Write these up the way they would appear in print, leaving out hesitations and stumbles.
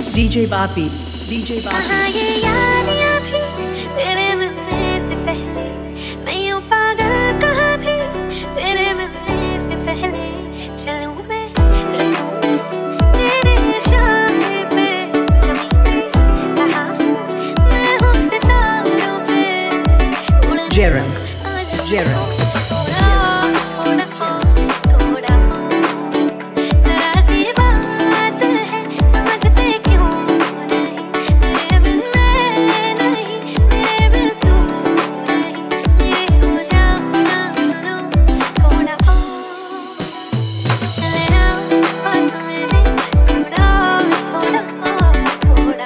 DJ Bapi, DJ कहाँ Bapi. ये यारियाँ थी तेरे मिलने से पहले, मैं यूं पागल कहाँ थी तेरे मिलने से पहले। चलूं मैं रखूं तेरे इशारे पे, ज़मीं पे कहाँ हूँ मैं हूँ सितारों पे। उड़ने दो Jerang, आज Jerang, थोड़ा थोड़ा जरा सी बात है समझते क्यों नहीं। मेरे बिन मैं नहीं, मेरे बिन तू नहीं, ये हो जाना सुनो थोड़ा चले आओ पास मेरे, थोड़ा थोड़ा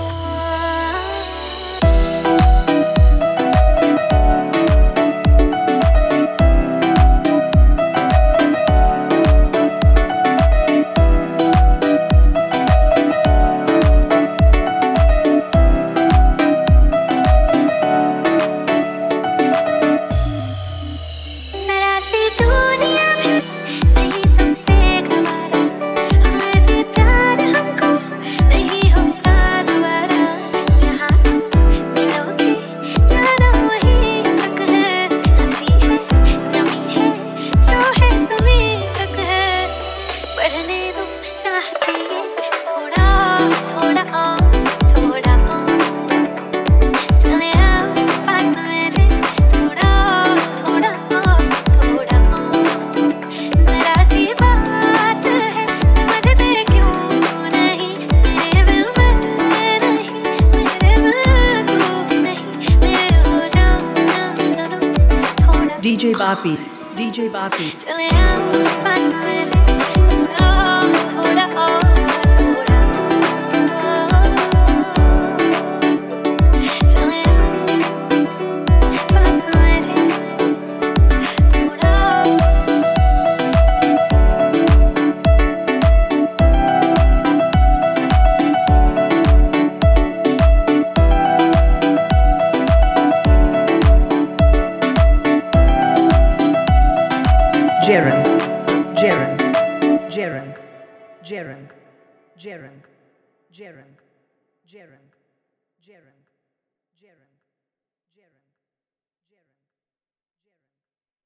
जरा सी दुनिया भी नहीं तुमसे गवारा, ऐसे प्यार हमको नहीं होगा दोबारा। जहाँ तुम मिलोगे जाना वहीं तक है, हंसी है नमी है जो है तुम्हीं तक है। पढ़ने दो चाहती है थोड़ा थोड़ा थोड़ा चले आओ पास मेरे, थोड़ा थोड़ा थोड़ा जरा सी बात है समझते क्यों नहीं। मेरे बिन मैं नहीं, मेरे बिन तू नहीं, मेरे हो जाना सुनो थोड़ा DJ Bapi, DJ Bapi. चले आओ पास मेरे, थोड़ा थोड़ा चले आओ पास मेरे, थोड़ा Jerang, Jerang, Jerang, Jerang, Jerang, Jerang, Jerang, Jerang, Jerang, Jerang.